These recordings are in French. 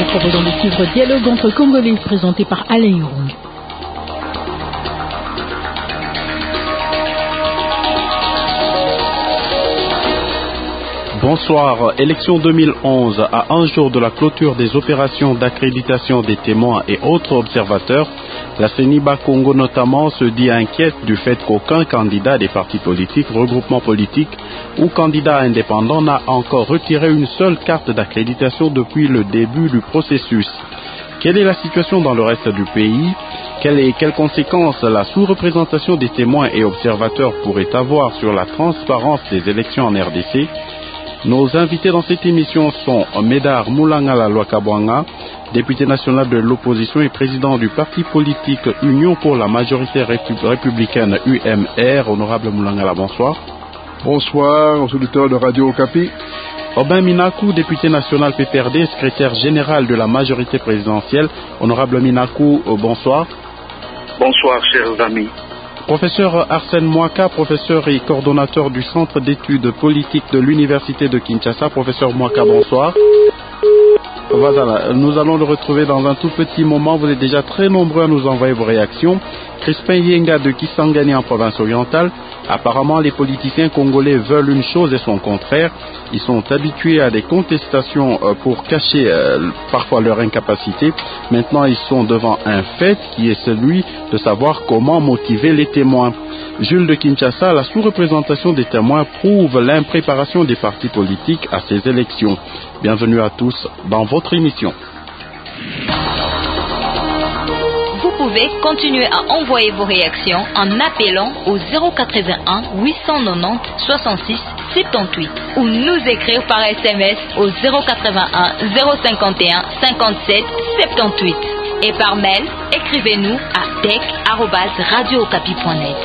nous proposons de suivre Dialogue entre Congolais présenté par Alain Young. Bonsoir. Élection 2011, à un jour de la clôture des opérations d'accréditation des témoins et autres observateurs, la CENI Bakongo notamment se dit inquiète du fait qu'aucun candidat des partis politiques, regroupements politiques ou candidat indépendant n'a encore retiré une seule carte d'accréditation depuis le début du processus. Quelle est la situation dans le reste du pays? Quelles conséquences la sous-représentation des témoins et observateurs pourrait avoir sur la transparence des élections en RDC? Nos invités dans cette émission sont Médard Moulangala Lwakabwanga, député national de l'opposition et président du parti politique Union pour la majorité républicaine UMR. Honorable Moulangala, bonsoir. Bonsoir aux auditeurs de Radio Okapi. Obin Minakou, député national PPRD, secrétaire général de la majorité présidentielle. Honorable Minakou, bonsoir. Bonsoir, chers amis. Professeur Arsène Mwaka, professeur et coordonnateur du Centre d'études politiques de l'Université de Kinshasa. Professeur Mwaka, bonsoir. Voilà, nous allons le retrouver dans un tout petit moment. Vous êtes déjà très nombreux à nous envoyer vos réactions. Crispin Yenga de Kisangani en province orientale. Apparemment, les politiciens congolais veulent une chose et son contraire. Ils sont habitués à des contestations pour cacher parfois leur incapacité. Maintenant, ils sont devant un fait qui est celui de savoir comment motiver les témoins. Jules de Kinshasa, la sous-représentation des témoins prouve l'impréparation des partis politiques à ces élections. Bienvenue à tous dans votre émission. Vous pouvez continuer à envoyer vos réactions en appelant au 081 890 66 78 ou nous écrire par SMS au 081 051 57 78 et par mail, écrivez-nous à tech@radiookapi.net.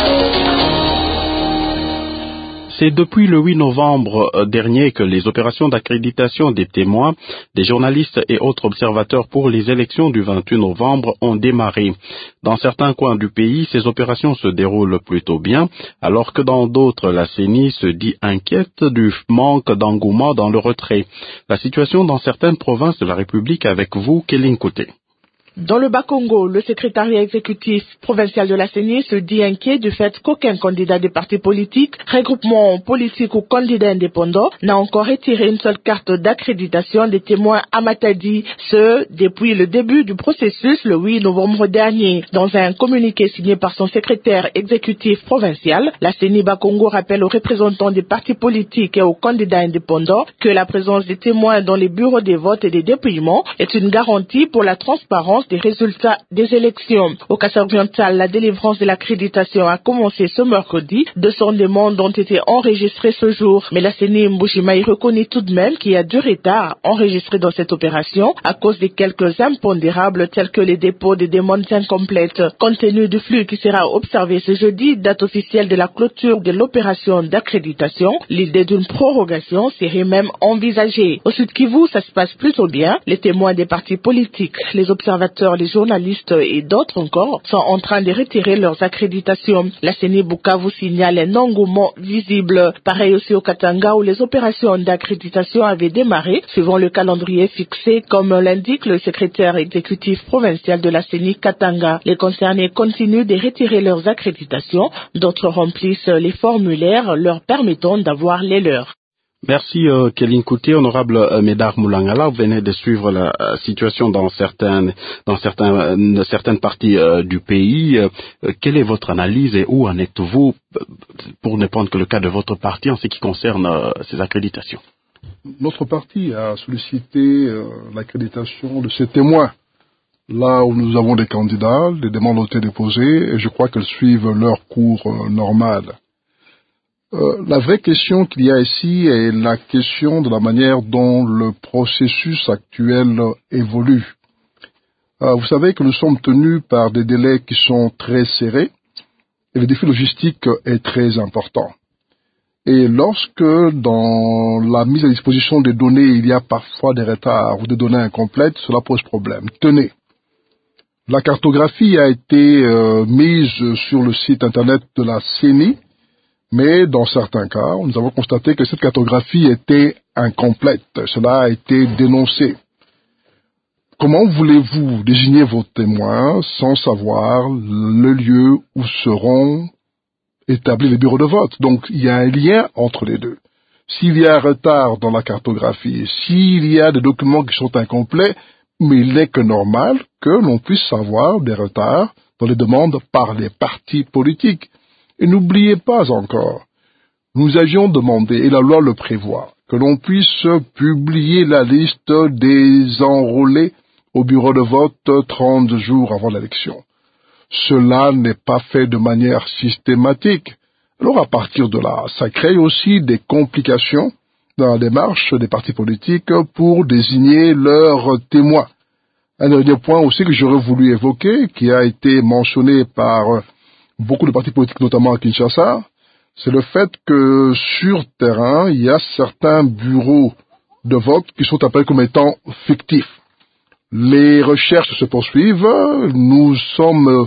C'est depuis le 8 novembre dernier que les opérations d'accréditation des témoins, des journalistes et autres observateurs pour les élections du 28 novembre ont démarré. Dans certains coins du pays, ces opérations se déroulent plutôt bien, alors que dans d'autres, la CENI se dit inquiète du manque d'engouement dans le retrait. La situation dans certaines provinces de la République avec vous, Kéline Kouté. Dans le Bas-Congo, le secrétariat exécutif provincial de la CENI se dit inquiet du fait qu'aucun candidat des partis politiques, regroupement politique ou candidat indépendant n'a encore retiré une seule carte d'accréditation des témoins à Matadi, ce depuis le début du processus le 8 novembre dernier. Dans un communiqué signé par son secrétaire exécutif provincial, la CENI Bas-Congo rappelle aux représentants des partis politiques et aux candidats indépendants que la présence des témoins dans les bureaux des votes et des dépouillements est une garantie pour la transparence des résultats des élections. Au Kassai-Oriental, la délivrance de l'accréditation a commencé ce mercredi. 200 demandes ont été enregistrées ce jour. Mais la CENI Mbujimaï reconnaît tout de même qu'il y a du retard enregistré dans cette opération à cause de quelques impondérables tels que les dépôts de demandes incomplètes. Compte tenu du flux qui sera observé ce jeudi, date officielle de la clôture de l'opération d'accréditation, l'idée d'une prorogation serait même envisagée. Au Sud Kivu, ça se passe plutôt bien. Les témoins des partis politiques, les observateurs, les journalistes et d'autres encore sont en train de retirer leurs accréditations. La CENI Bukavu signale un engouement visible. Pareil aussi au Katanga où les opérations d'accréditation avaient démarré suivant le calendrier fixé comme l'indique le secrétaire exécutif provincial de la CENI Katanga. Les concernés continuent de retirer leurs accréditations. D'autres remplissent les formulaires leur permettant d'avoir les leurs. Merci Kéline Kouté. Honorable Médard Moulangala, vous venez de suivre la situation dans certaines parties du pays. Quelle est votre analyse et où en êtes-vous, pour ne prendre que le cas de votre parti en ce qui concerne ces accréditations? Notre parti a sollicité l'accréditation de ces témoins. Là où nous avons des candidats, les demandes ont été déposées et je crois qu'elles suivent leur cours normal. La vraie question qu'il y a ici est la question de la manière dont le processus actuel évolue. Vous savez que nous sommes tenus par des délais qui sont très serrés et le défi logistique est très important. Et lorsque dans la mise à disposition des données, il y a parfois des retards ou des données incomplètes, cela pose problème. Tenez, la cartographie a été mise sur le site internet de la CENI, mais dans certains cas, nous avons constaté que cette cartographie était incomplète. Cela a été dénoncé. comment voulez-vous désigner vos témoins sans savoir le lieu où seront établis les bureaux de vote? Donc, il y a un lien entre les deux. S'il y a un retard dans la cartographie, s'il y a des documents qui sont incomplets, mais il n'est que normal que l'on puisse avoir des retards dans les demandes par les partis politiques. Et n'oubliez pas encore, nous avions demandé, et la loi le prévoit, que l'on puisse publier la liste des enrôlés au bureau de vote 30 jours avant l'élection. Cela n'est pas fait de manière systématique. Alors à partir de là, ça crée aussi des complications dans la démarche des partis politiques pour désigner leurs témoins. Un dernier point aussi que j'aurais voulu évoquer, qui a été mentionné par beaucoup de partis politiques, notamment à Kinshasa, c'est le fait que sur terrain, il y a certains bureaux de vote qui sont appelés comme étant fictifs. Les recherches se poursuivent, nous sommes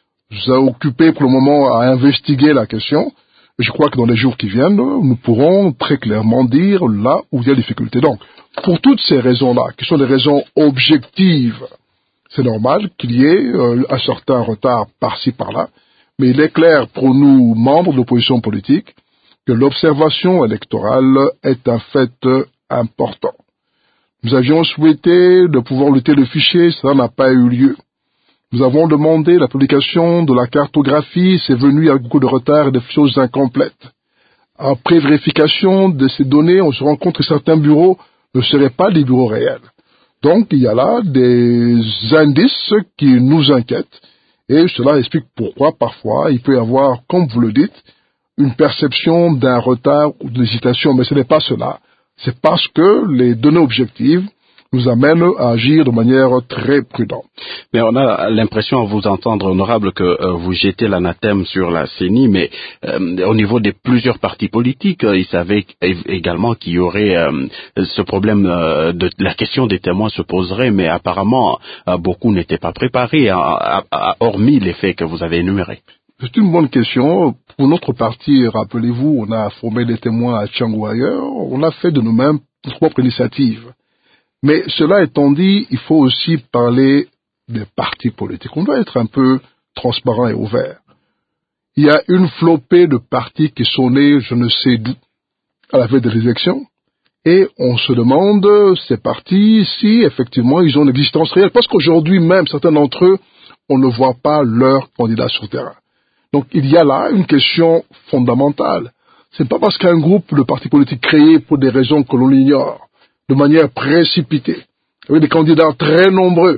occupés pour le moment à investiguer la question. Je crois que dans les jours qui viennent, nous pourrons très clairement dire là où il y a difficulté. Donc, pour toutes ces raisons-là, qui sont des raisons objectives, c'est normal qu'il y ait un certain retard par-ci, par-là, mais il est clair pour nous, membres de l'opposition politique, que l'observation électorale est un fait important. Nous avions souhaité de pouvoir lutter le fichier, cela n'a pas eu lieu. Nous avons demandé la publication de la cartographie, c'est venu avec beaucoup de retard et de choses incomplètes. Après vérification de ces données, on se rend compte que certains bureaux ne seraient pas des bureaux réels. Donc, il y a là des indices qui nous inquiètent, et cela explique pourquoi, parfois, il peut y avoir, comme vous le dites, une perception d'un retard ou d'une hésitation, mais ce n'est pas cela. C'est parce que les données objectives nous amènent à agir de manière très prudente. Mais on a l'impression, à vous entendre, honorable, que vous jetez l'anathème sur la CENI, mais au niveau des plusieurs partis politiques, ils savaient également qu'il y aurait ce problème de la question des témoins se poserait, mais apparemment, beaucoup n'étaient pas préparés, hormis les faits que vous avez énumérés. C'est une bonne question. Pour notre parti, rappelez-vous, on a formé des témoins à Tchang ou ailleurs, on l'a fait de nous-mêmes, notre propre initiative. Mais cela étant dit, il faut aussi parler des partis politiques. On doit être un peu transparent et ouvert. Il y a une flopée de partis qui sont nés je ne sais d'où à la veille de l'élection, et on se demande, ces partis, si effectivement ils ont une existence réelle, parce qu'aujourd'hui même, certains d'entre eux, on ne voit pas leurs candidats sur le terrain. Donc il y a là une question fondamentale. Ce n'est pas parce qu'un groupe de partis politiques créé pour des raisons que l'on ignore, de manière précipitée, avec des candidats très nombreux.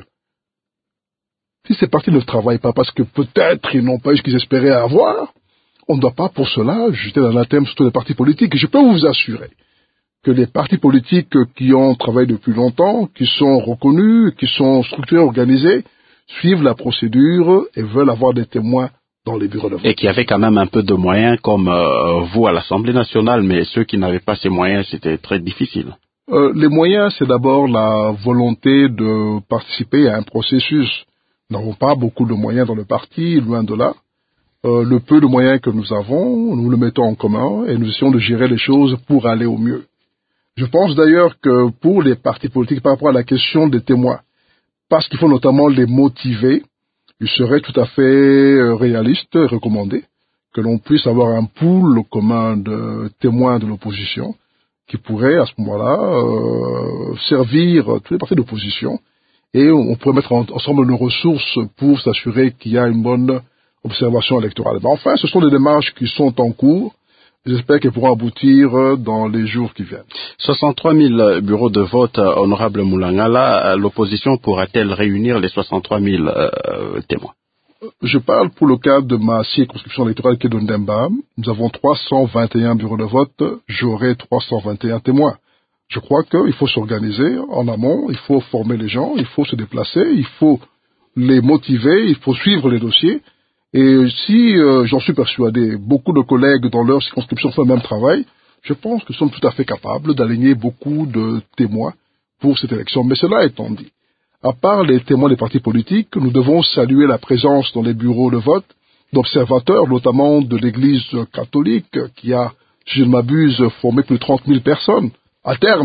Si ces partis ne travaillent pas parce que peut-être ils n'ont pas eu ce qu'ils espéraient avoir, on ne doit pas pour cela jeter l'anathème sur tous les partis politiques. Et je peux vous assurer que les partis politiques qui ont travaillé depuis longtemps, qui sont reconnus, qui sont structurés, organisés, suivent la procédure et veulent avoir des témoins dans les bureaux de vote. Et qui avaient quand même un peu de moyens comme vous à l'Assemblée nationale, mais ceux qui n'avaient pas ces moyens, c'était très difficile. Les moyens, c'est d'abord la volonté de participer à un processus. Nous n'avons pas beaucoup de moyens dans le parti, loin de là. Le peu de moyens que nous avons, nous le mettons en commun et nous essayons de gérer les choses pour aller au mieux. Je pense d'ailleurs que pour les partis politiques, par rapport à la question des témoins, parce qu'il faut notamment les motiver, il serait tout à fait réaliste et recommandé que l'on puisse avoir un pool commun de témoins de l'opposition qui pourrait à ce moment-là servir tous les partis d'opposition et on pourrait mettre ensemble nos ressources pour s'assurer qu'il y a une bonne observation électorale. Mais enfin, ce sont des démarches qui sont en cours. J'espère qu'elles pourront aboutir dans les jours qui viennent. 63 000 bureaux de vote, honorable Moulangala, l'opposition pourra-t-elle réunir les 63 000 témoins? Je parle pour le cas de ma circonscription électorale qui est de Ndemba. Nous avons 321 bureaux de vote, j'aurai 321 témoins. Je crois qu'il faut s'organiser en amont, il faut former les gens, il faut se déplacer, il faut les motiver, il faut suivre les dossiers. Et si, j'en suis persuadé, beaucoup de collègues dans leur circonscription font le même travail, je pense que nous sommes tout à fait capables d'aligner beaucoup de témoins pour cette élection. Mais cela étant dit, à part les témoins des partis politiques, nous devons saluer la présence dans les bureaux de vote d'observateurs, notamment de l'Église catholique, qui a, si je ne m'abuse, formé plus de 30 000 personnes à terme.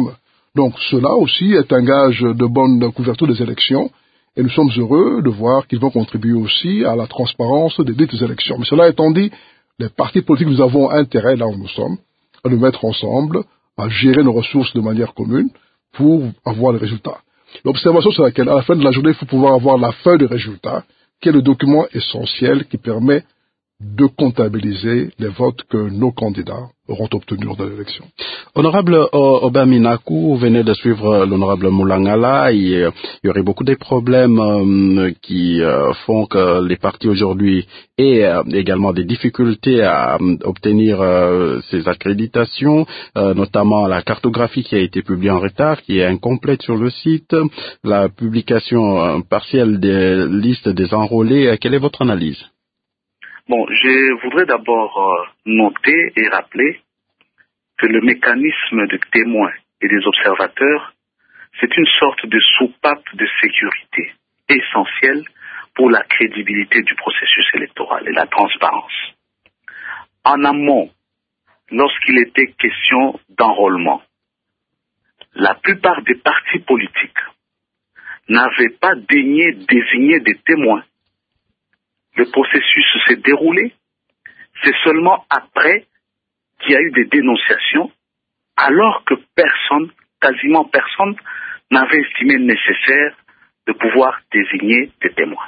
Donc cela aussi est un gage de bonne couverture des élections et nous sommes heureux de voir qu'ils vont contribuer aussi à la transparence des dites élections. Mais cela étant dit, les partis politiques, nous avons intérêt, là où nous sommes, à nous mettre ensemble, à gérer nos ressources de manière commune pour avoir les résultats. L'observation sur laquelle, à la fin de la journée, il faut pouvoir avoir la feuille de résultats, qui est le document essentiel qui permet de comptabiliser les votes que nos candidats auront obtenus lors de l'élection. Honorable Obaminaku, vous venez de suivre l'honorable Moulangala. Il y aurait beaucoup de problèmes qui font que les partis aujourd'hui aient également des difficultés à obtenir ces accréditations, notamment la cartographie qui a été publiée en retard, qui est incomplète sur le site, la publication partielle des listes des enrôlés. Quelle est votre analyse? Bon, je voudrais d'abord noter et rappeler que le mécanisme de témoins et des observateurs, c'est une sorte de soupape de sécurité essentielle pour la crédibilité du processus électoral et la transparence. En amont, lorsqu'il était question d'enrôlement, la plupart des partis politiques n'avaient pas daigné désigner des témoins. Le processus s'est déroulé, c'est seulement après qu'il y a eu des dénonciations, alors que personne, quasiment personne, n'avait estimé nécessaire de pouvoir désigner des témoins.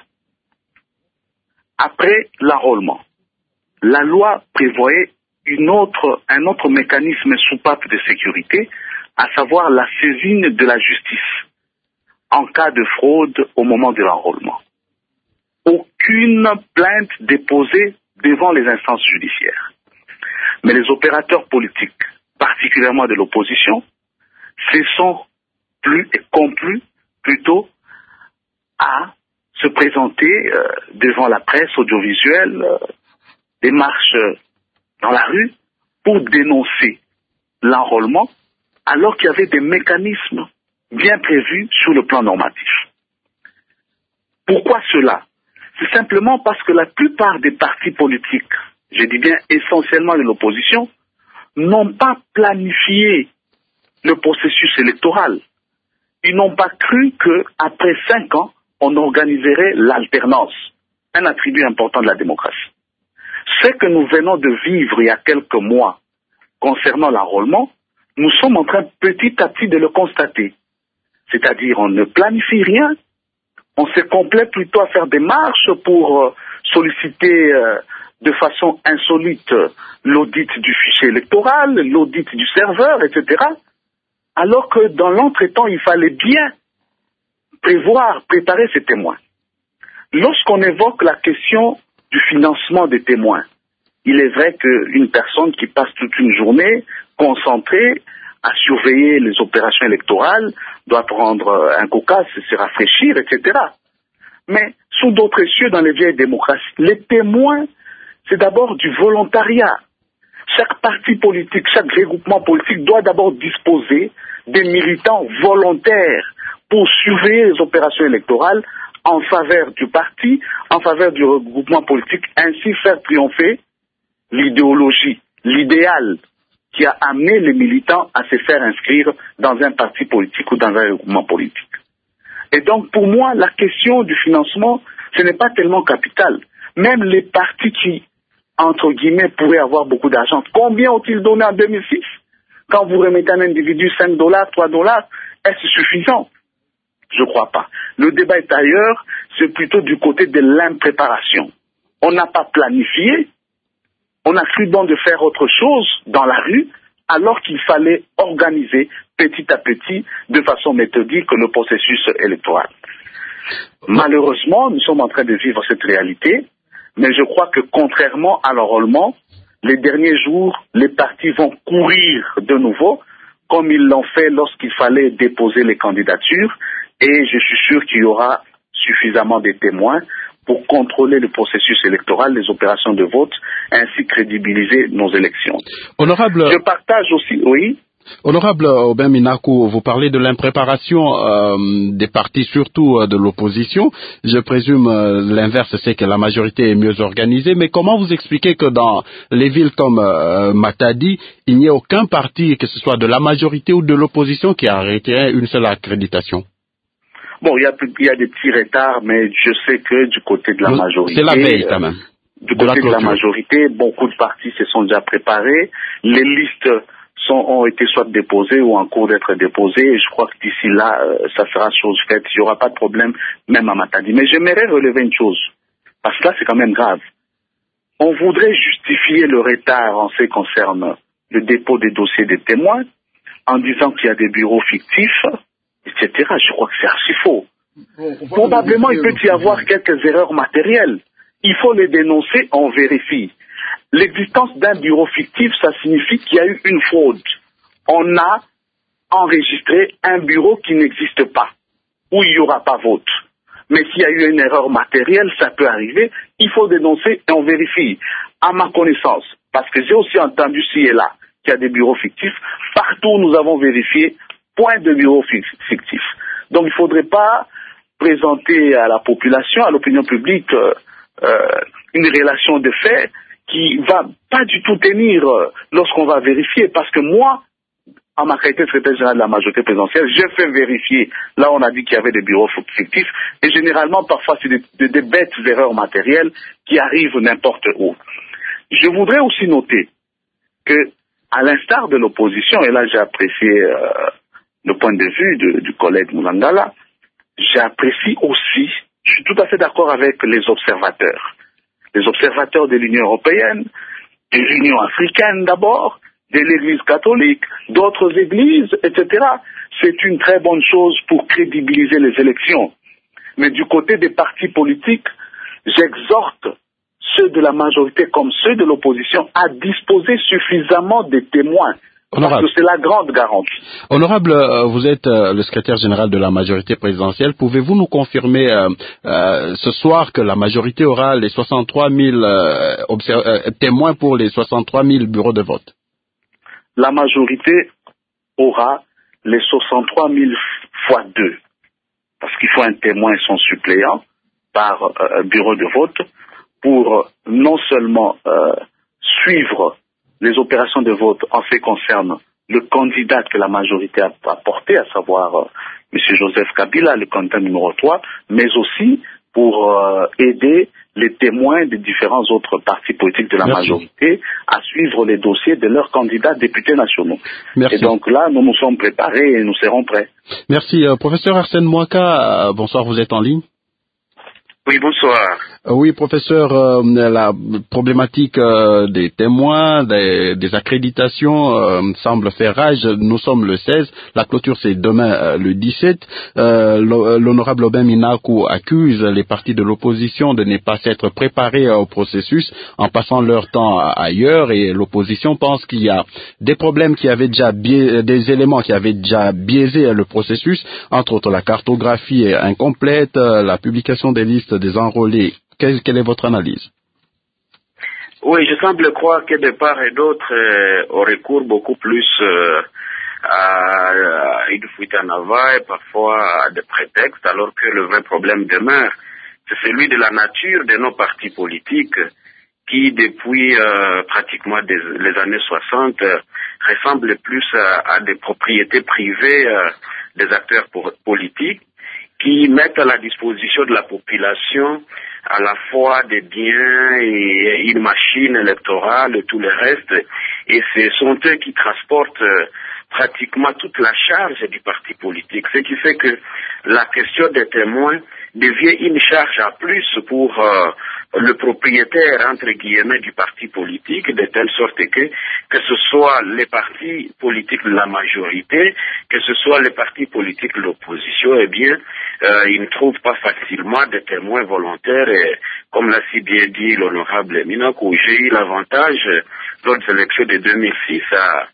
Après l'enrôlement, la loi prévoyait un autre mécanisme soupape de sécurité, à savoir la saisine de la justice en cas de fraude au moment de l'enrôlement. Aucune plainte déposée devant les instances judiciaires. Mais les opérateurs politiques, particulièrement de l'opposition, se sont plu et complu plutôt à se présenter devant la presse audiovisuelle, des marches dans la rue, pour dénoncer l'enrôlement, alors qu'il y avait des mécanismes bien prévus sur le plan normatif. Pourquoi cela? C'est simplement parce que la plupart des partis politiques, je dis bien essentiellement de l'opposition, n'ont pas planifié le processus électoral. Ils n'ont pas cru qu'après 5 ans, on organiserait l'alternance, un attribut important de la démocratie. Ce que nous venons de vivre il y a quelques mois concernant l'enrôlement, nous sommes en train petit à petit de le constater. C'est-à-dire, on ne planifie rien, on se complaît plutôt à faire des marches pour solliciter de façon insolite l'audit du fichier électoral, l'audit du serveur, etc. Alors que dans l'entretemps, il fallait bien préparer ces témoins. Lorsqu'on évoque la question du financement des témoins, il est vrai qu'une personne qui passe toute une journée concentrée à surveiller les opérations électorales doit prendre un coca, se rafraîchir, etc. Mais sous d'autres cieux, dans les vieilles démocraties, les témoins, c'est d'abord du volontariat. Chaque parti politique, chaque regroupement politique doit d'abord disposer des militants volontaires pour surveiller les opérations électorales en faveur du parti, en faveur du regroupement politique, ainsi faire triompher l'idéologie, l'idéal qui a amené les militants à se faire inscrire dans un parti politique ou dans un regroupement politique. Et donc, pour moi, la question du financement, ce n'est pas tellement capital. Même les partis qui, entre guillemets, pourraient avoir beaucoup d'argent, combien ont-ils donné en 2006? Quand vous remettez à un individu $5, $3, est-ce suffisant? Je ne crois pas. Le débat est ailleurs, c'est plutôt du côté de l'impréparation. On n'a pas planifié, on a cru bon de faire autre chose dans la rue, alors qu'il fallait organiser petit à petit, de façon méthodique, le processus électoral. Malheureusement, nous sommes en train de vivre cette réalité, mais je crois que contrairement à l'enrôlement, les derniers jours, les partis vont courir de nouveau, comme ils l'ont fait lorsqu'il fallait déposer les candidatures, et je suis sûr qu'il y aura suffisamment de témoins pour contrôler le processus électoral, les opérations de vote, ainsi crédibiliser nos élections. Honorable... Je partage aussi, oui. Honorable Aubin Minakou, vous parlez de l'impréparation des partis, surtout de l'opposition. Je présume l'inverse, c'est que la majorité est mieux organisée. Mais comment vous expliquez que dans les villes comme Matadi, il n'y ait aucun parti, que ce soit de la majorité ou de l'opposition, qui a arrêté une seule accréditation? Bon, il y a des petits retards, mais je sais que du côté de la majorité... C'est la veille quand même. Du côté de la majorité, beaucoup de partis se sont déjà préparés. Les listes ont été soit déposées ou en cours d'être déposées. Et je crois que d'ici là, ça sera chose faite. Il n'y aura pas de problème, même à Matadi. Mais j'aimerais relever une chose, parce que là, c'est quand même grave. On voudrait justifier le retard en ce qui concerne le dépôt des dossiers des témoins en disant qu'il y a des bureaux fictifs, etc. Je crois que c'est archi faux. Probablement, il peut y avoir quelques erreurs matérielles. Il faut les dénoncer, on vérifie. L'existence d'un bureau fictif, ça signifie qu'il y a eu une fraude. On a enregistré un bureau qui n'existe pas, où il n'y aura pas vote. Mais s'il y a eu une erreur matérielle, ça peut arriver, il faut dénoncer et on vérifie. À ma connaissance, parce que j'ai aussi entendu ci et là qu'il y a des bureaux fictifs, partout où nous avons vérifié, point de bureau fictif. Donc il ne faudrait pas présenter à la population, à l'opinion publique, une relation de fait qui va pas du tout tenir lorsqu'on va vérifier, parce que moi, en ma qualité de secrétaire général de la majorité présidentielle, j'ai fait vérifier, là on a dit qu'il y avait des bureaux fictifs, et généralement parfois c'est des bêtes erreurs matérielles qui arrivent n'importe où. Je voudrais aussi noter que, à l'instar de l'opposition, et là j'ai apprécié le point de vue du collègue Moulangala, j'apprécie aussi, je suis tout à fait d'accord avec les observateurs de l'Union européenne, de l'Union africaine d'abord, de l'Église catholique, d'autres églises, etc. C'est une très bonne chose pour crédibiliser les élections. Mais du côté des partis politiques, j'exhorte ceux de la majorité comme ceux de l'opposition à disposer suffisamment de témoins. Honorable. Parce que c'est la grande garantie. Honorable, vous êtes le secrétaire général de la majorité présidentielle. Pouvez-vous nous confirmer ce soir que la majorité aura les 63 000 témoins pour les 63 000 bureaux de vote? La majorité aura les 63 000 fois 2. Parce qu'il faut un témoin et son suppléant par bureau de vote pour non seulement suivre les opérations de vote en ce qui concerne le candidat que la majorité a porté, à savoir M. Joseph Kabila, le candidat numéro 3, mais aussi pour aider les témoins des différents autres partis politiques de la majorité à suivre les dossiers de leurs candidats députés nationaux. Merci. Et donc là, nous nous sommes préparés et nous serons prêts. Merci. Professeur Arsène Mouaka, bonsoir, vous êtes en ligne. Oui, bonsoir. Oui, professeur, la problématique des témoins, des accréditations semble faire rage. Nous sommes le 16, la clôture c'est demain le 17. L'honorable Aubin Minakou accuse les partis de l'opposition de ne pas s'être préparés au processus en passant leur temps ailleurs, et l'opposition pense qu'il y a des problèmes qui avaient déjà des éléments qui avaient déjà biaisé le processus, entre autres la cartographie incomplète, la publication des listes des enrôlés. Quelle est votre analyse? Oui, je semble croire que de part et d'autre, on recourt beaucoup plus à une fuite en avant et parfois à des prétextes, alors que le vrai problème demeure. C'est celui de la nature de nos partis politiques qui, depuis pratiquement les années 60, ressemblent plus à des propriétés privées des acteurs politiques, qui mettent à la disposition de la population à la fois des biens et une machine électorale et tout le reste. Et ce sont eux qui transportent pratiquement toute la charge du parti politique. Ce qui fait que la question des témoins devient une charge à plus pour le propriétaire, entre guillemets, du parti politique, de telle sorte que ce soit les partis politiques de la majorité, que ce soit les partis politiques de l'opposition, eh bien, ils ne trouvent pas facilement des témoins volontaires. Et comme l'a si bien dit l'honorable Minakou, j'ai eu l'avantage, lors des élections de 2006, à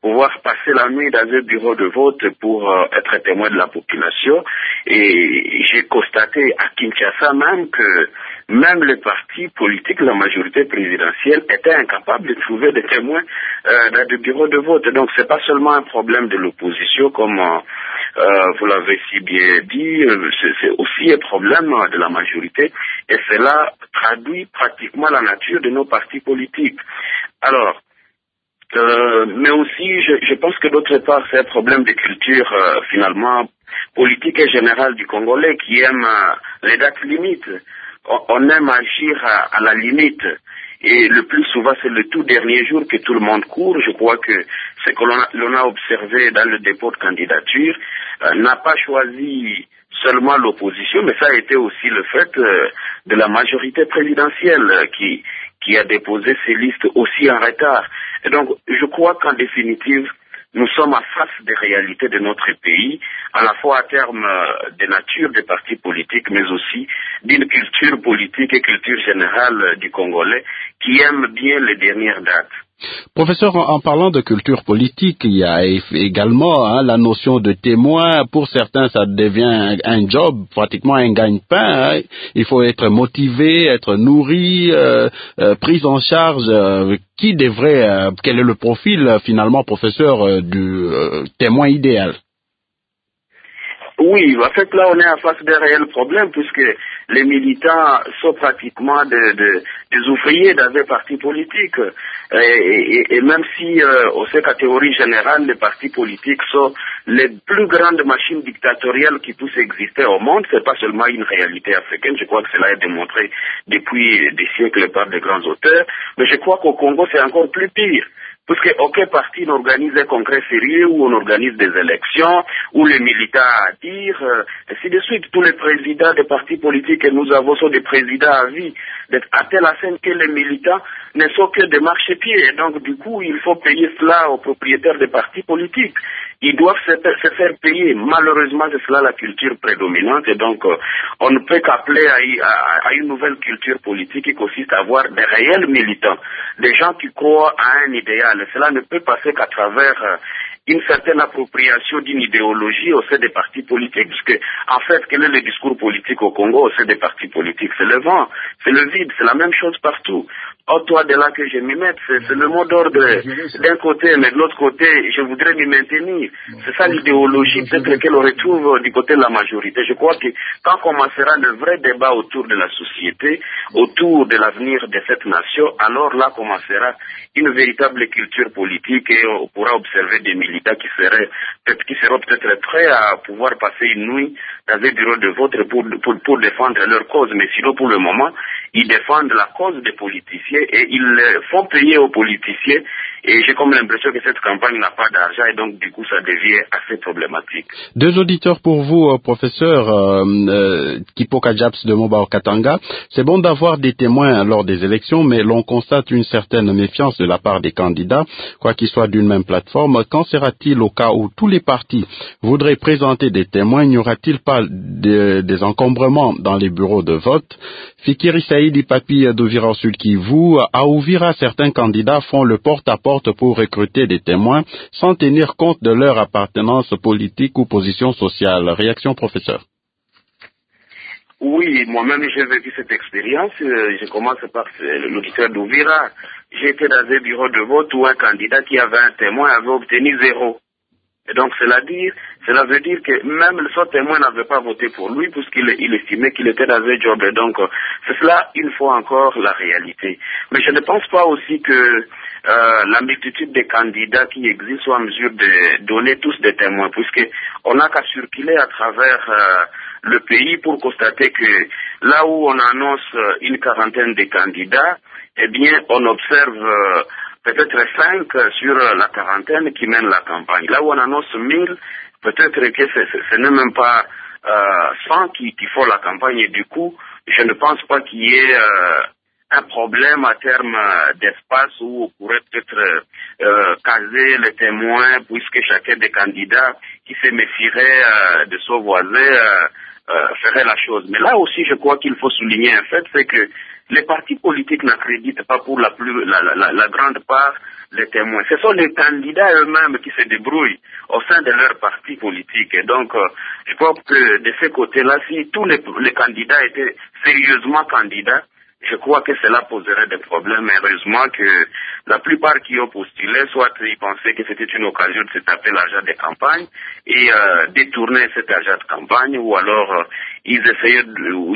pouvoir passer la nuit dans un bureau de vote pour être témoin de la population. Et j'ai constaté à Kinshasa même que même les partis politiques, la majorité présidentielle, étaient incapables de trouver des témoins dans des bureaux de vote. Donc c'est pas seulement un problème de l'opposition, comme vous l'avez si bien dit, c'est aussi un problème de la majorité. Et cela traduit pratiquement la nature de nos partis politiques. Alors, mais aussi, je pense que d'autre part, c'est un problème de culture, finalement, politique et générale du Congolais qui aime les dates limites. On aime agir à la limite. Et le plus souvent, c'est le tout dernier jour que tout le monde court. Je crois que ce que l'on a observé dans le dépôt de candidature n'a pas choisi seulement l'opposition, mais ça a été aussi le fait de la majorité présidentielle qui a déposé ses listes aussi en retard. Et donc, je crois qu'en définitive, nous sommes à face des réalités de notre pays, à la fois à terme de nature des partis politiques, mais aussi d'une culture politique et culture générale du Congolais qui aime bien les dernières dates. Professeur, en parlant de culture politique, il y a également la notion de témoin. Pour certains, ça devient un job, pratiquement un gagne-pain. Il faut être motivé, être nourri, pris en charge. Quel est le profil, finalement, professeur, du témoin idéal? Oui, en fait, là, on est en face d'un réel problème puisque les militants sont pratiquement des ouvriers dans des partis politiques. Et même si, au sein de la théorie générale, les partis politiques sont les plus grandes machines dictatoriales qui puissent exister au monde, c'est pas seulement une réalité africaine. Je crois que cela est démontré depuis des siècles par de grands auteurs. Mais je crois qu'au Congo, c'est encore plus pire. Parce qu'aucun parti n'organise un congrès sérieux où on organise des élections, où les militants à dire, ainsi de suite. Tous les présidents des partis politiques que nous avons sont des présidents à vie, à telle scène que les militants ne sont que des marchepieds. Donc du coup, il faut payer cela aux propriétaires des partis politiques. Ils doivent se faire payer. Malheureusement, c'est cela la culture prédominante. Et donc, on ne peut qu'appeler à une nouvelle culture politique qui consiste à avoir des réels militants, des gens qui croient à un idéal. Et cela ne peut passer qu'à travers une certaine appropriation d'une idéologie au sein des partis politiques. Puisque, en fait, quel est le discours politique au Congo au sein des partis politiques? C'est le vent, c'est le vide, c'est la même chose partout. Oh, toi, de là que je m'y mette, c'est le mot d'ordre d'un côté, mais de l'autre côté, je voudrais m'y maintenir. C'est ça l'idéologie peut-être qu'elle retrouve du côté de la majorité. Je crois que quand commencera le vrai débat autour de la société, autour de l'avenir de cette nation, alors là commencera une véritable culture politique et on pourra observer des militants qui seront peut-être prêts à pouvoir passer une nuit dans un bureau de vote pour défendre leur cause. Mais sinon, pour le moment, ils défendent la cause des politiciens et ils font payer aux politiciens. Et j'ai comme l'impression que cette campagne n'a pas d'argent et donc du coup ça devient assez problématique. Deux auditeurs pour vous, professeur Kipoka Japs de Mobao Katanga. C'est bon d'avoir des témoins lors des élections, mais l'on constate une certaine méfiance de la part des candidats, quoi qu'ils soient d'une même plateforme. Qu'en sera-t-il au cas où tous les partis voudraient présenter des témoins? N'y aura-t-il pas des encombrements dans les bureaux de vote? Fikiri Saïdi Papi d'Ouvira Sud Kivu, à Ouvira, certains candidats font le porte-à-porte pour recruter des témoins sans tenir compte de leur appartenance politique ou position sociale. Réaction, professeur? Oui, moi-même j'ai vécu cette expérience. Je commence par l'auditeur d'Ouvira. J'étais dans un bureau de vote où un candidat qui avait un témoin avait obtenu 0. Et donc cela veut dire que même son témoin n'avait pas voté pour lui puisqu'il estimait qu'il était dans un job. Et donc c'est cela une fois encore la réalité. Mais je ne pense pas aussi que la multitude de candidats qui existent soit en mesure de donner tous des témoins, puisque on n'a qu'à circuler à travers le pays pour constater que là où on annonce une quarantaine de candidats, eh bien on observe peut-être 5 sur la quarantaine qui mènent la campagne. Là où on annonce 1000, peut-être que ce n'est même pas 100 qui font la campagne et du coup, je ne pense pas qu'il y ait un problème à terme d'espace où on pourrait peut-être caser les témoins puisque chacun des candidats qui se méfierait de son voisin ferait la chose. Mais là aussi, je crois qu'il faut souligner un fait, c'est que les partis politiques n'accréditent pas pour la grande part les témoins. Ce sont les candidats eux-mêmes qui se débrouillent au sein de leur parti politique. Et donc, je crois que de ce côté-là, si tous les candidats étaient sérieusement candidats, je crois que cela poserait des problèmes. Heureusement que la plupart qui ont postulé, soit ils pensaient que c'était une occasion de se taper l'argent de campagne et détourner cet argent de campagne, ou alors ils essayaient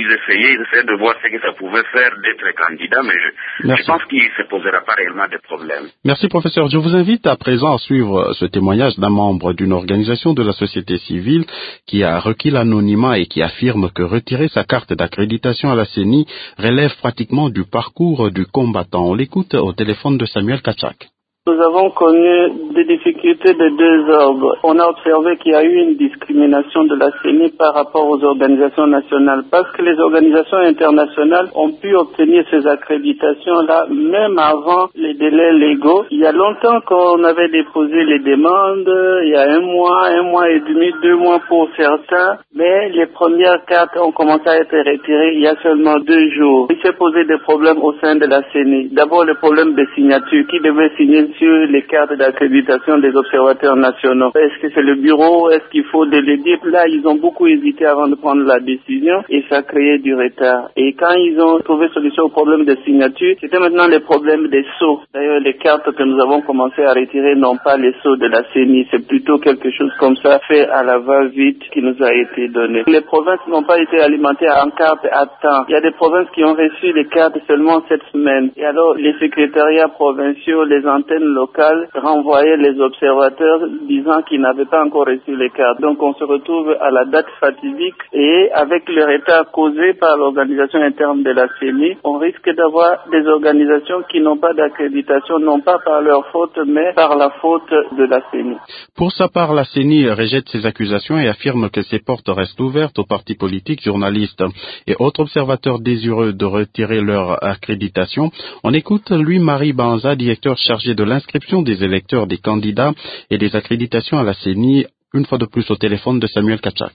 de voir ce que ça pouvait faire d'être candidat, mais je pense qu'il ne se posera pas réellement de problème. Merci professeur. Je vous invite à présent à suivre ce témoignage d'un membre d'une organisation de la société civile qui a requis l'anonymat et qui affirme que retirer sa carte d'accréditation à la CENI relève pratiquement du parcours du combattant. On l'écoute au téléphone de Samuel Kachak. Nous avons connu des difficultés de deux ordres. On a observé qu'il y a eu une discrimination de la CENI par rapport aux organisations nationales, parce que les organisations internationales ont pu obtenir ces accréditations-là même avant les délais légaux. Il y a longtemps qu'on avait déposé les demandes, il y a un mois et demi, 2 mois pour certains, mais les premières cartes ont commencé à être retirées il y a seulement 2 jours. Il s'est posé des problèmes au sein de la CENI. D'abord le problème des signatures, qui devait signer sur les cartes d'accréditation des observateurs nationaux. Est-ce que c'est le bureau? Est-ce qu'il faut déléguer? Là, ils ont beaucoup hésité avant de prendre la décision et ça a créé du retard. Et quand ils ont trouvé solution au problème des signatures, c'était maintenant les problèmes des sceaux. D'ailleurs, les cartes que nous avons commencé à retirer n'ont pas les sceaux de la CENI. C'est plutôt quelque chose comme ça, fait à la va-vite, qui nous a été donné. Les provinces n'ont pas été alimentées en cartes à temps. Il y a des provinces qui ont reçu les cartes seulement cette semaine. Et alors, les secrétariats provinciaux, les antennes locales renvoyaient les observateurs disant qu'ils n'avaient pas encore reçu les cartes. Donc on se retrouve à la date fatidique et avec le retard causé par l'organisation interne de la CENI, on risque d'avoir des organisations qui n'ont pas d'accréditation, non pas par leur faute, mais par la faute de la CENI. Pour sa part, la CENI rejette ces accusations et affirme que ses portes restent ouvertes aux partis politiques, journalistes et autres observateurs désireux de retirer leur accréditation. On écoute Louis-Marie Banza, directeur chargé de l'inscription des électeurs, des candidats et des accréditations à la CENI, une fois de plus au téléphone de Samuel Kachak.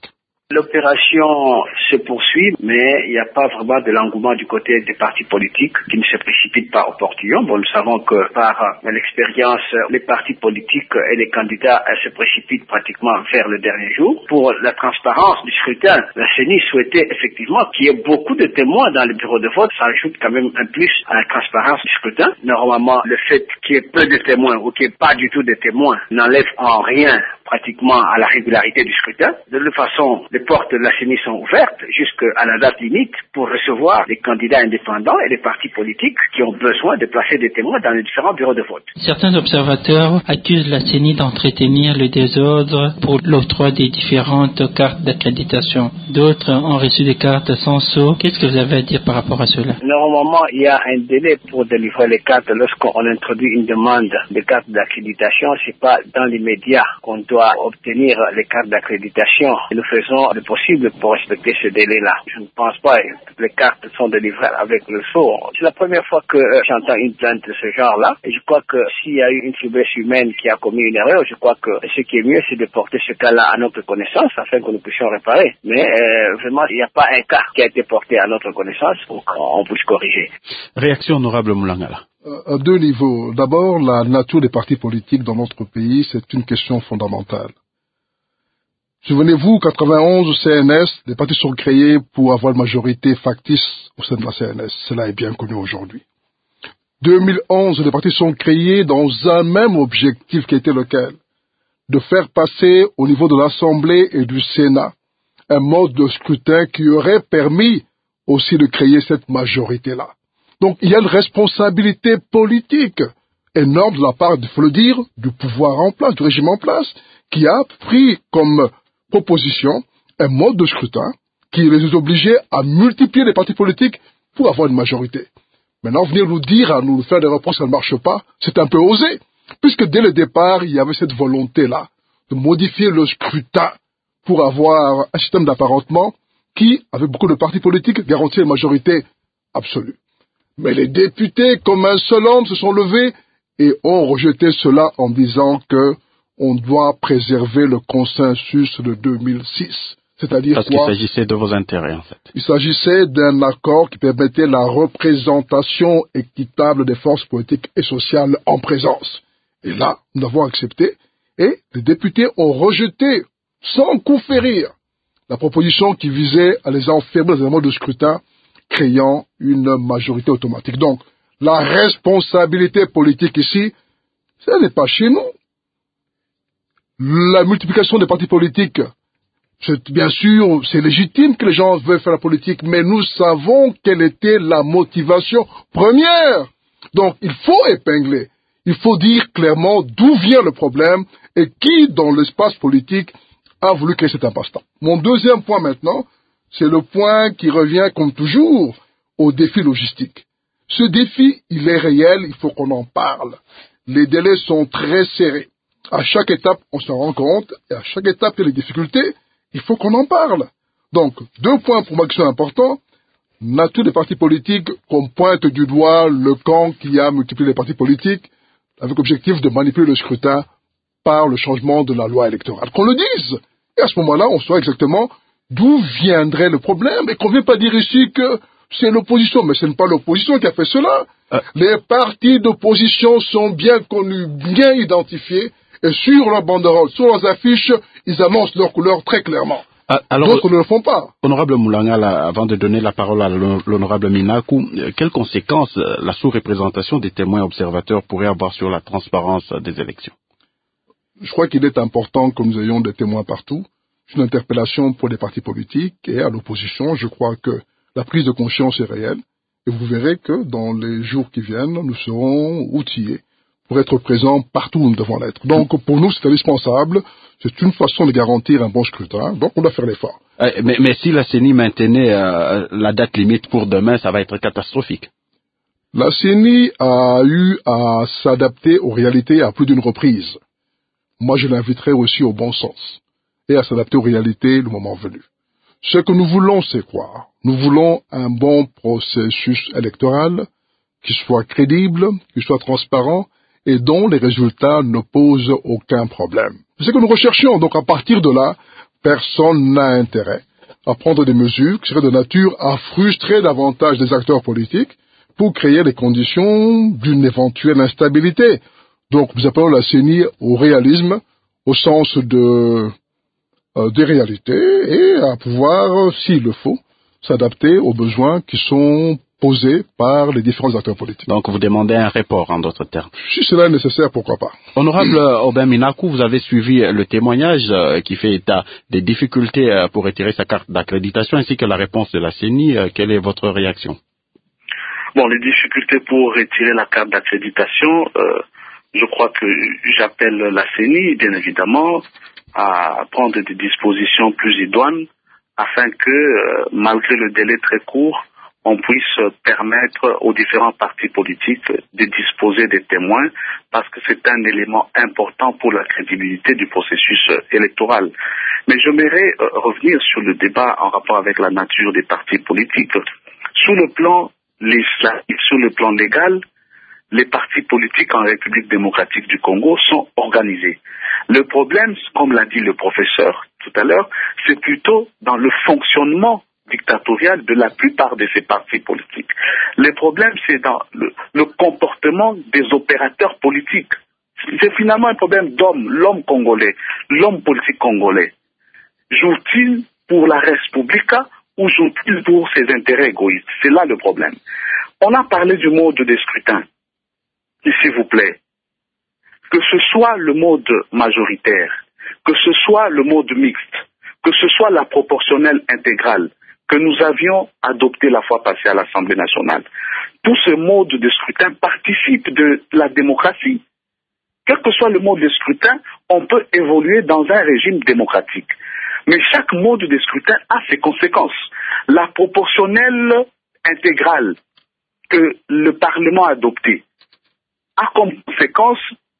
L'opération se poursuit, mais il n'y a pas vraiment de l'engouement du côté des partis politiques qui ne se précipitent pas au portillon. Bon, nous savons que par l'expérience, les partis politiques et les candidats se précipitent pratiquement vers le dernier jour. Pour la transparence du scrutin, la CENI souhaitait effectivement qu'il y ait beaucoup de témoins dans le bureau de vote. Ça ajoute quand même un plus à la transparence du scrutin. Normalement, le fait qu'il y ait peu de témoins ou qu'il n'y ait pas du tout de témoins n'enlève en rien pratiquement à la régularité du scrutin. De toute façon, les portes de la CENI sont ouvertes jusqu'à la date limite pour recevoir les candidats indépendants et les partis politiques qui ont besoin de placer des témoins dans les différents bureaux de vote. Certains observateurs accusent la CENI d'entretenir le désordre pour l'octroi des différentes cartes d'accréditation. D'autres ont reçu des cartes sans sceau. Qu'est-ce que vous avez à dire par rapport à cela? Normalement, il y a un délai pour délivrer les cartes. Lorsqu'on introduit une demande de carte d'accréditation, c'est pas dans l'immédiat qu'on doit obtenir les cartes d'accréditation. Nous faisons le possible pour respecter ce délai-là. Je ne pense pas que les cartes sont délivrées avec le sceau. C'est la première fois que j'entends une plainte de ce genre-là. Et je crois que s'il y a eu une faiblesse humaine qui a commis une erreur, je crois que ce qui est mieux, c'est de porter ce cas-là à notre connaissance afin que nous puissions réparer. Mais vraiment, il n'y a pas un cas qui a été porté à notre connaissance pour qu'on puisse corriger. Réaction honorable Moulangala. À 2 niveaux. D'abord, la nature des partis politiques dans notre pays, c'est une question fondamentale. Souvenez-vous, 91 CNS, les partis sont créés pour avoir une majorité factice au sein de la CNS. Cela est bien connu aujourd'hui. 2011, les partis sont créés dans un même objectif qui était lequel? De faire passer au niveau de l'Assemblée et du Sénat un mode de scrutin qui aurait permis aussi de créer cette majorité-là. Donc, il y a une responsabilité politique énorme de la part, il faut le dire, du pouvoir en place, du régime en place, qui a pris comme proposition un mode de scrutin qui les obligeait à multiplier les partis politiques pour avoir une majorité. Maintenant, venir nous dire, à nous faire des reproches, ça ne marche pas, c'est un peu osé, puisque dès le départ, il y avait cette volonté-là de modifier le scrutin pour avoir un système d'apparentement qui, avec beaucoup de partis politiques, garantit une majorité absolue. Mais les députés, comme un seul homme, se sont levés et ont rejeté cela en disant que on doit préserver le consensus de 2006. C'est-à-dire parce qu'il s'agissait de vos intérêts, en fait. Il s'agissait d'un accord qui permettait la représentation équitable des forces politiques et sociales en présence. Et là, nous avons accepté, et les députés ont rejeté, sans coup férir, la proposition qui visait à les enfermer dans un mode de scrutin, créant une majorité automatique. Donc, la responsabilité politique ici, ce n'est pas chez nous. La multiplication des partis politiques, bien sûr, c'est légitime que les gens veuillent faire la politique, mais nous savons quelle était la motivation première. Donc, il faut épingler, il faut dire clairement d'où vient le problème et qui, dans l'espace politique, a voulu créer cet impasse-temps. Mon deuxième point maintenant, c'est le point qui revient, comme toujours, au défi logistique. Ce défi, il est réel, il faut qu'on en parle. Les délais sont très serrés. À chaque étape, on s'en rend compte, et à chaque étape, il y a des difficultés, il faut qu'on en parle. Donc, 2 points pour moi qui sont importants. Nature des partis politiques, qu'on pointe du doigt le camp qui a multiplié les partis politiques, avec l'objectif de manipuler le scrutin par le changement de la loi électorale. Qu'on le dise. Et à ce moment-là, on saura exactement d'où viendrait le problème, et qu'on ne vient pas dire ici que c'est l'opposition, mais ce n'est pas l'opposition qui a fait cela. Les partis d'opposition sont bien connus, bien identifiés, et sur leurs banderoles, sur leurs affiches, ils annoncent leurs couleurs très clairement. Alors, d'autres ne le font pas. Honorable Moulanga, avant de donner la parole à l'honorable Minakou, quelles conséquences la sous-représentation des témoins observateurs pourrait avoir sur la transparence des élections? Je crois qu'il est important que nous ayons des témoins partout. C'est une interpellation pour les partis politiques et à l'opposition. Je crois que la prise de conscience est réelle. Et vous verrez que dans les jours qui viennent, nous serons outillés pour être présents partout où nous devons l'être. Donc pour nous, c'est indispensable. C'est une façon de garantir un bon scrutin. Donc on doit faire l'effort. Mais si la CENI maintenait la date limite pour demain, ça va être catastrophique. La CENI a eu à s'adapter aux réalités à plus d'une reprise. Moi, je l'inviterai aussi au bon sens et à s'adapter aux réalités le moment venu. Ce que nous voulons, c'est quoi? Nous voulons un bon processus électoral qui soit crédible, qui soit transparent et dont les résultats ne posent aucun problème. C'est ce que nous recherchions. Donc, à partir de là, personne n'a intérêt à prendre des mesures qui seraient de nature à frustrer davantage les acteurs politiques pour créer les conditions d'une éventuelle instabilité. Donc, nous appelons la CENI au réalisme, au sens des réalités, et à pouvoir, s'il le faut, s'adapter aux besoins qui sont posés par les différents acteurs politiques. Donc, vous demandez un report, en d'autres termes. Si cela est nécessaire, pourquoi pas. Honorable Aubin Minakou, vous avez suivi le témoignage qui fait état des difficultés pour retirer sa carte d'accréditation, ainsi que la réponse de la CENI. Quelle est votre réaction? Bon, les difficultés pour retirer la carte d'accréditation, je crois que j'appelle la CENI, bien évidemment, à prendre des dispositions plus idoines afin que, malgré le délai très court, on puisse permettre aux différents partis politiques de disposer des témoins parce que c'est un élément important pour la crédibilité du processus électoral. Mais j'aimerais revenir sur le débat en rapport avec la nature des partis politiques. Sur le plan législatif, sur le plan légal, les partis politiques en République démocratique du Congo sont organisés. Le problème, comme l'a dit le professeur tout à l'heure, c'est plutôt dans le fonctionnement dictatorial de la plupart de ces partis politiques. Le problème, c'est dans le comportement des opérateurs politiques. C'est finalement un problème l'homme congolais, l'homme politique congolais. Joue-t-il pour la res publica ou joue-t-il pour ses intérêts égoïstes? C'est là le problème. On a parlé du mode de scrutin. Et s'il vous plaît, que ce soit le mode majoritaire, que ce soit le mode mixte, que ce soit la proportionnelle intégrale que nous avions adopté la fois passée à l'Assemblée nationale, tout ce mode de scrutin participe de la démocratie. Quel que soit le mode de scrutin, on peut évoluer dans un régime démocratique. Mais chaque mode de scrutin a ses conséquences. La proportionnelle intégrale que le Parlement a adoptée a comme conséquence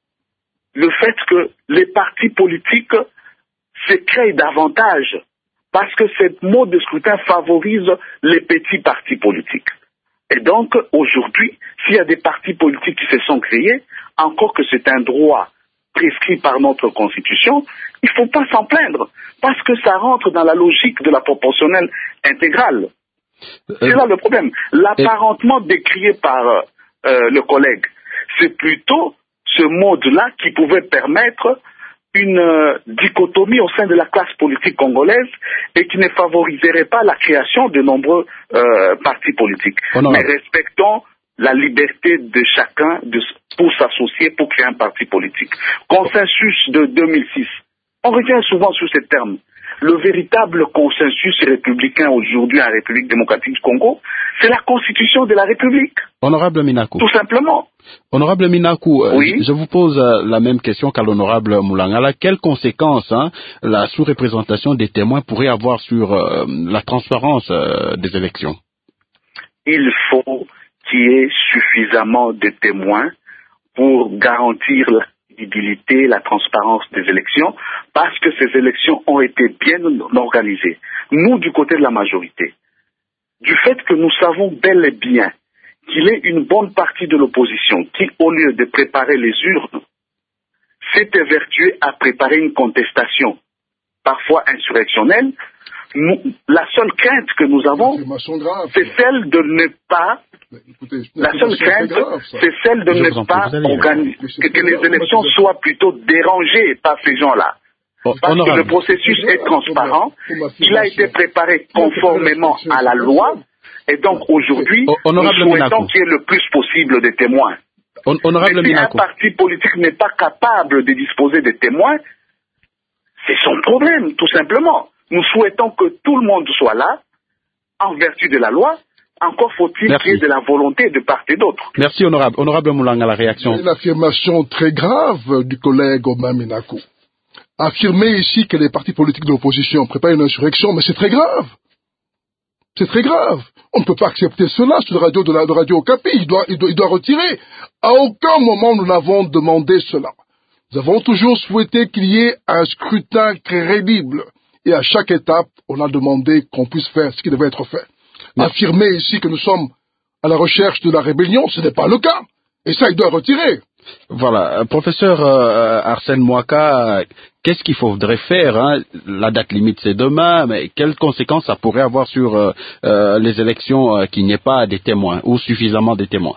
le fait que les partis politiques se créent davantage parce que ce mode de scrutin favorise les petits partis politiques. Et donc, aujourd'hui, s'il y a des partis politiques qui se sont créés, encore que c'est un droit prescrit par notre Constitution, il ne faut pas s'en plaindre, parce que ça rentre dans la logique de la proportionnelle intégrale. C'est là le problème. L'apparentement décrié par le collègue, c'est plutôt ce mode-là qui pouvait permettre une dichotomie au sein de la classe politique congolaise et qui ne favoriserait pas la création de nombreux partis politiques. Mais respectons la liberté de chacun pour s'associer, pour créer un parti politique. Consensus de 2006. On revient souvent sur ces termes. Le véritable consensus républicain aujourd'hui en République démocratique du Congo, c'est la constitution de la République. Honorable Minakou. Tout simplement. Honorable Minakou, oui? Je vous pose la même question qu'à l'honorable Moulangala. Quelles conséquences la sous-représentation des témoins pourrait avoir sur la transparence des élections? Il faut qu'il y ait suffisamment de témoins pour garantir la crédibilité, la transparence des élections, parce que ces élections ont été bien organisées. Nous, du côté de la majorité, du fait que nous savons bel et bien qu'il est une bonne partie de l'opposition qui, au lieu de préparer les urnes, s'est évertuée à préparer une contestation, parfois insurrectionnelle. La seule crainte que nous avons, c'est celle de ne pas... La seule crainte, c'est celle de ne pas organiser, que les élections soient plutôt dérangées par ces gens-là. Parce que le processus est transparent, il a été préparé conformément à la loi, et donc aujourd'hui, nous souhaitons qu'il y ait le plus possible de témoins. Mais si un parti politique n'est pas capable de disposer de témoins, c'est son problème, tout simplement. Nous souhaitons que tout le monde soit là, en vertu de la loi. Encore faut-il qu'il y ait de la volonté de part et d'autre. Merci, honorable. Honorable Moulanga, la réaction. Une affirmation très grave du collègue Omar Minakou. Affirmer ici que les partis politiques de l'opposition préparent une insurrection, mais c'est très grave. C'est très grave. On ne peut pas accepter cela sur la radio de Radio Okapi. Il doit retirer. À aucun moment nous n'avons demandé cela. Nous avons toujours souhaité qu'il y ait un scrutin crédible. Et à chaque étape, on a demandé qu'on puisse faire ce qui devait être fait. Affirmer ici que nous sommes à la recherche de la rébellion, ce n'est pas le cas. Et ça, il doit retirer. Voilà. Professeur Arsène Mouaka, qu'est-ce qu'il faudrait faire La date limite, c'est demain, mais quelles conséquences ça pourrait avoir sur les élections qu'il n'y ait pas des témoins ou suffisamment de témoins?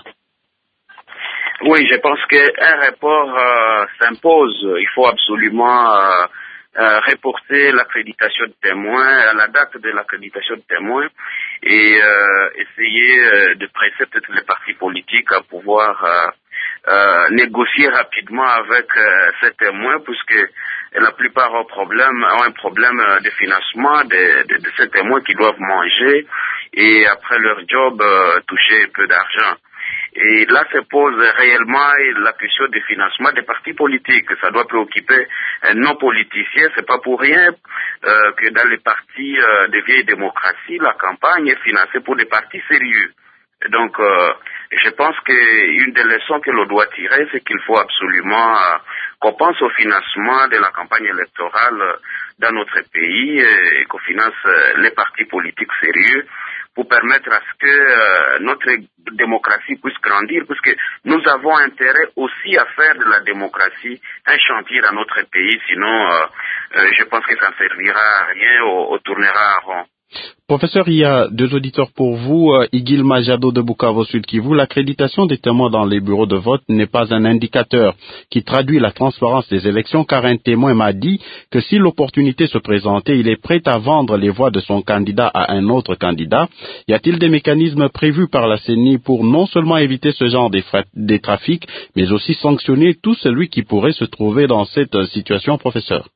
Oui, je pense qu'un report s'impose. Il faut absolument reporter l'accréditation de témoins à la date de l'accréditation de témoins et essayer de presser peut-être les partis politiques à pouvoir négocier rapidement avec ces témoins, puisque la plupart ont un problème de financement de ces témoins qui doivent manger et après leur job toucher un peu d'argent. Et là se pose réellement la question du financement des partis politiques. Ça doit préoccuper un non-politicien. C'est pas pour rien que dans les partis de vieille démocratie, la campagne est financée pour des partis sérieux. Et donc, je pense qu'une des leçons que l'on doit tirer, c'est qu'il faut absolument qu'on pense au financement de la campagne électorale dans notre pays et qu'on finance les partis politiques sérieux, pour permettre à ce que notre démocratie puisse grandir, puisque nous avons intérêt aussi à faire de la démocratie un chantier dans notre pays, sinon je pense que ça ne servira à rien, on tournera en rond. Professeur, il y a deux auditeurs pour vous. Igil Majado de Bukavu Sud Kivu. L'accréditation des témoins dans les bureaux de vote n'est pas un indicateur qui traduit la transparence des élections, car un témoin m'a dit que si l'opportunité se présentait, il est prêt à vendre les voix de son candidat à un autre candidat. Y a-t-il des mécanismes prévus par la CENI pour non seulement éviter ce genre des trafics, mais aussi sanctionner tout celui qui pourrait se trouver dans cette situation, professeur?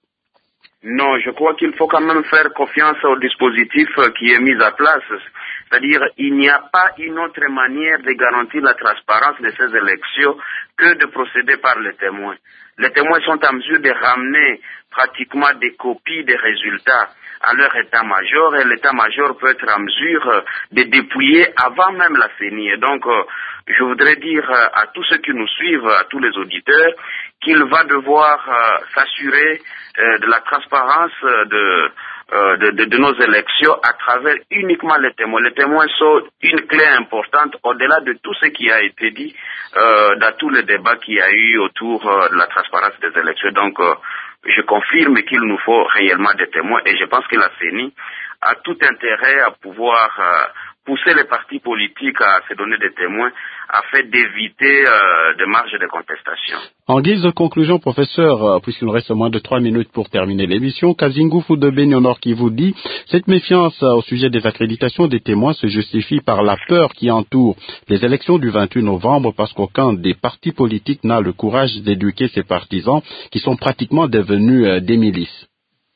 Non, je crois qu'il faut quand même faire confiance au dispositif qui est mis à place. C'est-à-dire, il n'y a pas une autre manière de garantir la transparence de ces élections que de procéder par les témoins. Les témoins sont en mesure de ramener pratiquement des copies des résultats à leur état-major, et l'état-major peut être en mesure de dépouiller avant même la CENI. Et donc, je voudrais dire à tous ceux qui nous suivent, à tous les auditeurs, qu'il va devoir s'assurer de la transparence de nos élections à travers uniquement les témoins. Les témoins sont une clé importante au-delà de tout ce qui a été dit dans tous les débats qu'il y a eu autour de la transparence des élections. Donc, je confirme qu'il nous faut réellement des témoins et je pense que la CENI a tout intérêt à pouvoir pousser les partis politiques à se donner des témoins afin d'éviter des marges de contestation. En guise de conclusion, professeur, puisqu'il nous reste moins de 3 minutes pour terminer l'émission, Kazingufu de Benionor qui vous dit « Cette méfiance au sujet des accréditations des témoins se justifie par la peur qui entoure les élections du 28 novembre parce qu'aucun des partis politiques n'a le courage d'éduquer ses partisans qui sont pratiquement devenus des milices. »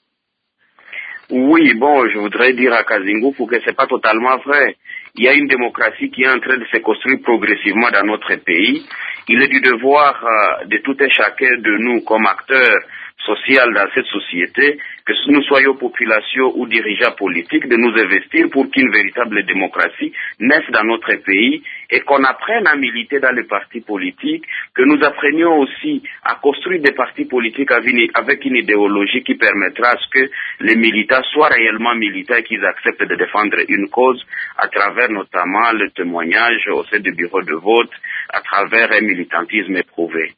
Oui, bon, je voudrais dire à Kazingufu que c'est pas totalement vrai. Il y a une démocratie qui est en train de se construire progressivement dans notre pays. Il est du devoir de tout et chacun de nous comme acteurs sociaux dans cette société, que nous soyons population ou dirigeants politiques, de nous investir pour qu'une véritable démocratie naisse dans notre pays et qu'on apprenne à militer dans les partis politiques, que nous apprenions aussi à construire des partis politiques avec une idéologie qui permettra à ce que les militants soient réellement militants et qu'ils acceptent de défendre une cause à travers notamment le témoignage au sein du bureau de vote, à travers un militantisme éprouvé.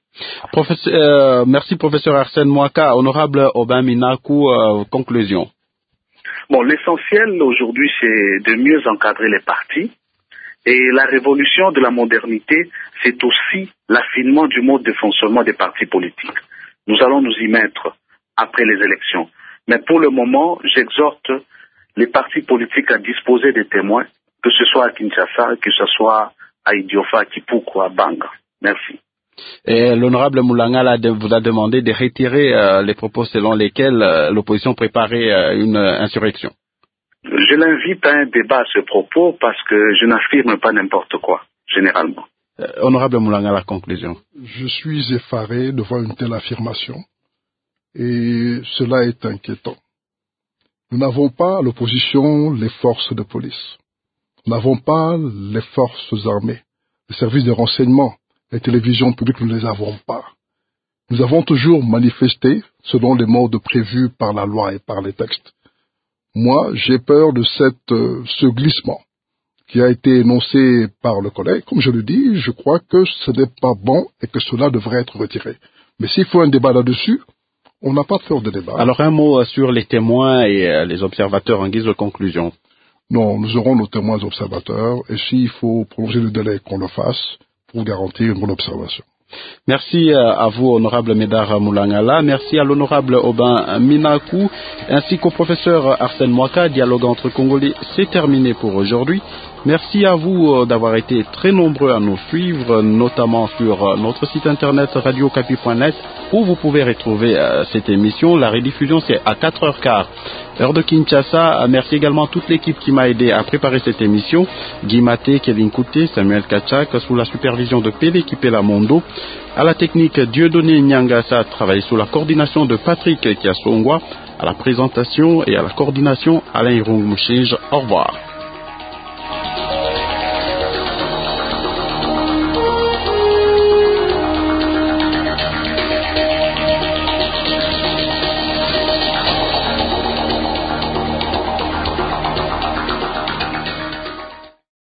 Merci professeur Arsène Mwaka. Honorable Aubin Minakou, conclusion. Bon, l'essentiel aujourd'hui c'est de mieux encadrer les partis et la révolution de la modernité c'est aussi l'affinement du mode de fonctionnement des partis politiques. Nous allons nous y mettre après les élections. Mais pour le moment, j'exhorte les partis politiques à disposer des témoins, que ce soit à Kinshasa, que ce soit à Idiofa, à Kipuku, à Banga. Merci. Et l'honorable Moulangala vous a demandé de retirer les propos selon lesquels l'opposition préparait une insurrection. Je l'invite à un débat à ce propos parce que je n'affirme pas n'importe quoi, généralement. Honorable Moulangala, conclusion. Je suis effaré devant une telle affirmation et cela est inquiétant. Nous n'avons pas à l'opposition les forces de police. Nous n'avons pas les forces armées, les services de renseignement. Les télévisions publiques, nous ne les avons pas. Nous avons toujours manifesté selon les modes prévus par la loi et par les textes. Moi, j'ai peur de ce glissement qui a été énoncé par le collègue. Comme je le dis, je crois que ce n'est pas bon et que cela devrait être retiré. Mais s'il faut un débat là-dessus, on n'a pas peur de débat. Alors un mot sur les témoins et les observateurs en guise de conclusion. Non, nous aurons nos témoins observateurs et s'il faut prolonger le délai, qu'on le fasse pour garantir une bonne observation. Merci à vous, honorable Médard Moulangala. Merci à l'honorable Aubin Minakou, ainsi qu'au professeur Arsène Mwaka. Dialogue entre Congolais, c'est terminé pour aujourd'hui. Merci à vous d'avoir été très nombreux à nous suivre, notamment sur notre site internet radiocapi.net où vous pouvez retrouver cette émission. La rediffusion, c'est à 4h15, heure de Kinshasa. Merci également à toute l'équipe qui m'a aidé à préparer cette émission. Guy Maté, Kevin Kouté, Samuel Kachak, sous la supervision de Pélé Kipela Mondo. À la technique, Dieudonné Nyangasa travaille sous la coordination de Patrick Kiasongwa. À la présentation et à la coordination, Alain Irung Mouchige. Au revoir.